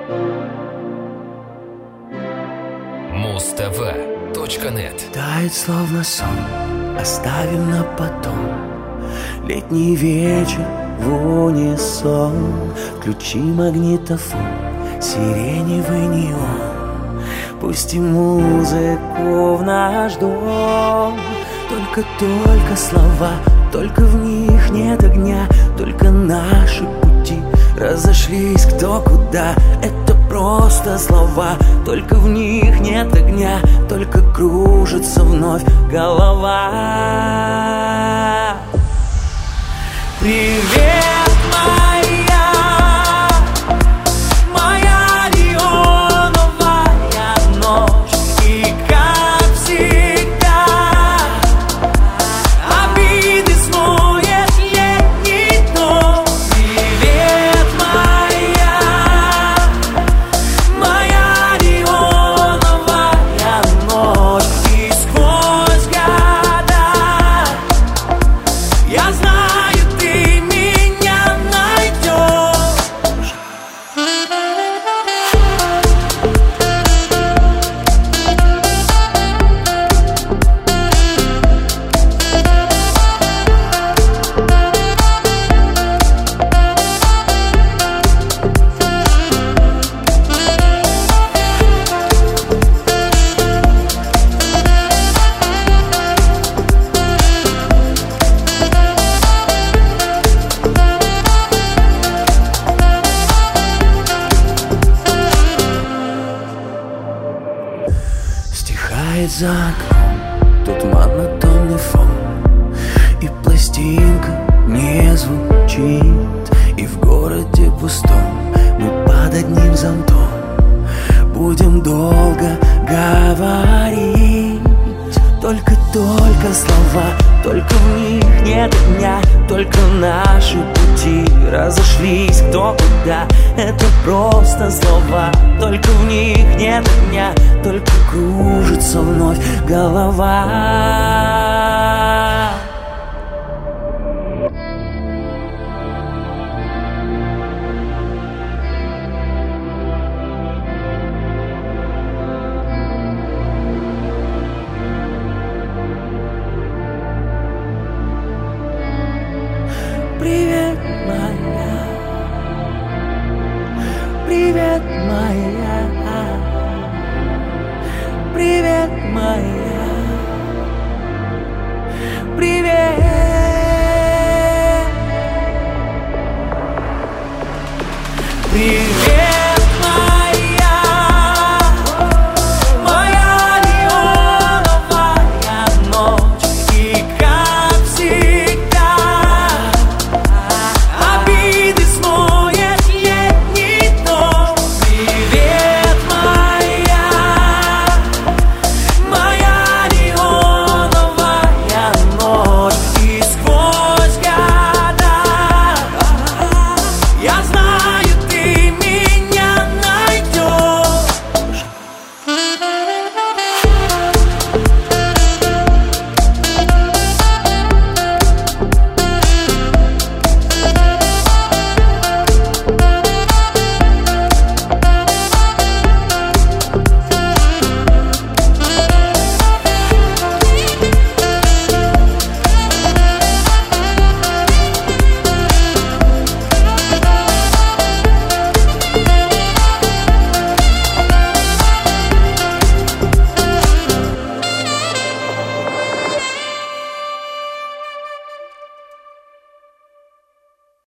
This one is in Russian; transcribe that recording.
Муз-ТВ.нет. Тает словно сон, оставим на потом. Летний вечер в унисон. Включи магнитофон, сиреневый неон. Пусти музыку в наш дом. Только слова, только в них нет огня. Только наши пути разошлись кто куда. Это просто слова, только в них нет огня. Только кружится вновь голова. Привет, моя, моя неоновая ночь. И как всегда обиды смоет летний дом. Привет, моя, моя неоновая ночь. И сквозь года я знаю, ты меня найдешь. Стихает за окном, тут монотонный фон. И пластинка не звучит. И в городе пустом мы под одним зонтом будем долго говорить. Только слова, только в них нет дня. Только наши пути разошлись кто куда. Это просто слова, только в них нет дня. Только кружится вновь голова. Привет, моя, привет, моя, привет, моя, привет. Привет.